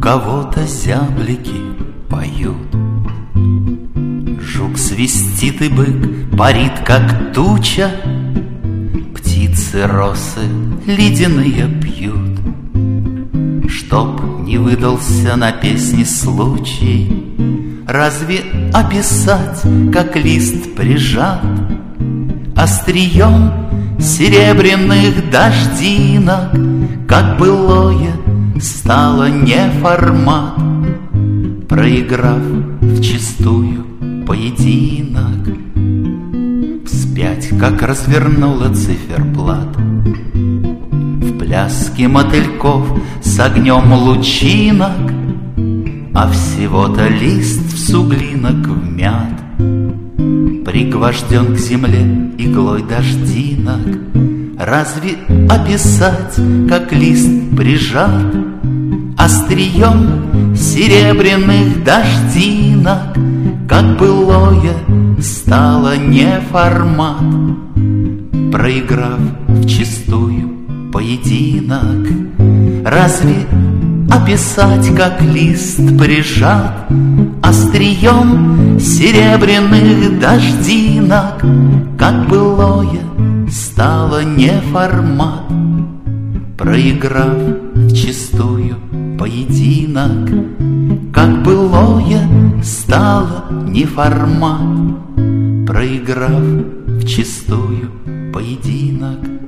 кого-то зяблики поют. Жук свистит и бык парит, как туча, птицы росы ледяные пьют. Чтоб не выдался на песне случай, разве описать, как лист прижат острием серебряных дождинок, как былое стало не формат, проиграв вчистую поединок. Вспять, как развернула циферблат, в пляске мотыльков с огнем лучинок, а всего-то лист в суглинок вмят, пригвожден к земле иглой дождинок. Разве описать, как лист прижат острием серебряных дождинок, как былое стало не формат, проиграв вчистую поединок? Разве описать, как лист прижат острием серебряных дождинок, как былое стало не формат, проиграв вчистую поединок? Как былое стало не формат, проиграв вчистую поединок.